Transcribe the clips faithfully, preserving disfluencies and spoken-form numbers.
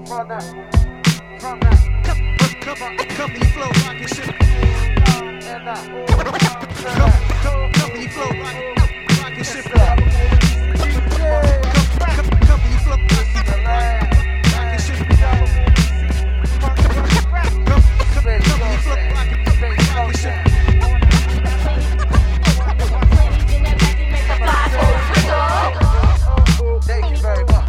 From that, from that, company flow, rockin' shit. And that, company flow, rockin' shit. Company flow, rockin' shit. Company flow, rockin' shit. Thank you very much.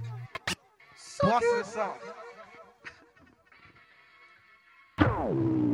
Boss this out.